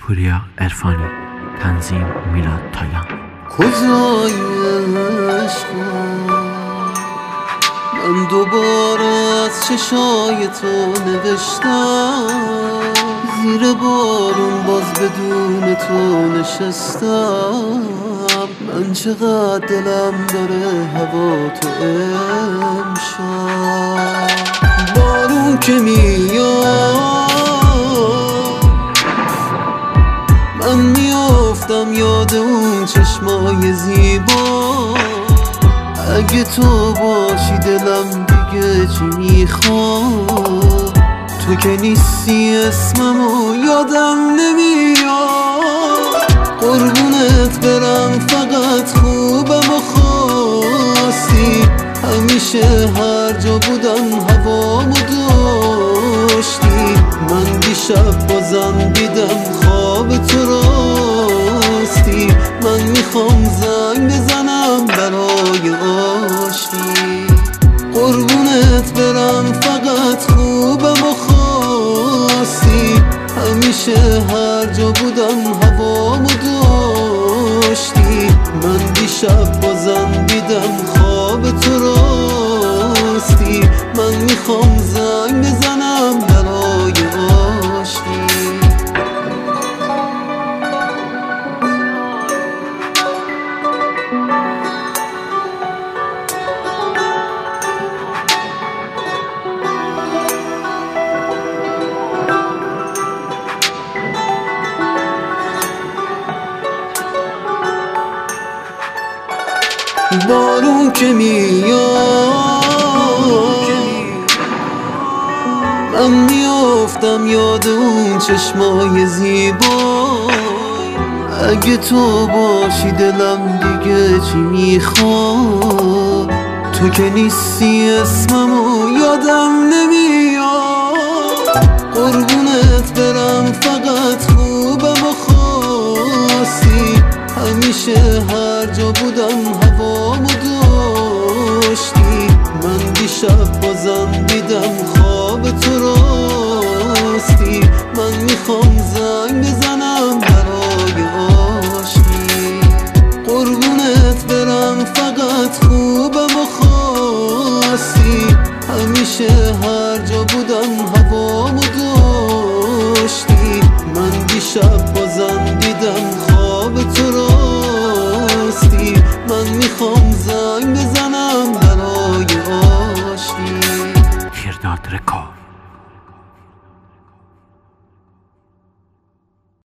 پوریا عرفانی، تنظیم میلاد تایان. کجای عشقم من دوباره از چشای تو نوشتم، زیر بارون باز بدون تو نشستم. من چقدر دلم داره هوا تو امشب. بارون که میاد من میافتم یاد اون چشمای زیبا. اگه تو باشی دلم دیگه چی میخواد؟ تو که نیستی اسممو یادم نمیاد. قربونت برم فقط خوبم و خواستی، همیشه هر جا بودم هوامو داشتی. من دیشب بازم دیدم خواب تو راستی. من میخوام زنگ بزنم برای آشتی. قربونت برم فقط خوبم و خواستی، همیشه هر جا بودم هوامو داشتی. من دیشب بازم دیدم خواب تو راستی. من میخوام زنگ بزنم برای آشتی. بارون که میاد من میافتم یاد اون چشمای زیبا. اگه تو باشی دلم دیگه چی میخواد؟ تو که نیستی اسممو یادم نمیاد. قربونت برم فقط خوبم و خواستی، همیشه هر جا بودم هوامو داشتی. من دیشب بازم دیدم خواب تو راستی. من میخوام زنگ بزنم برای آشتی. قربونت برم فقط خوبم و خواستی، همیشه هر جا بودم هوامو داشتی. من دیشب بازم دیدم خواب تو راستی. من میخوام زنگ بزنم برای آشتی. کرداد رکاب.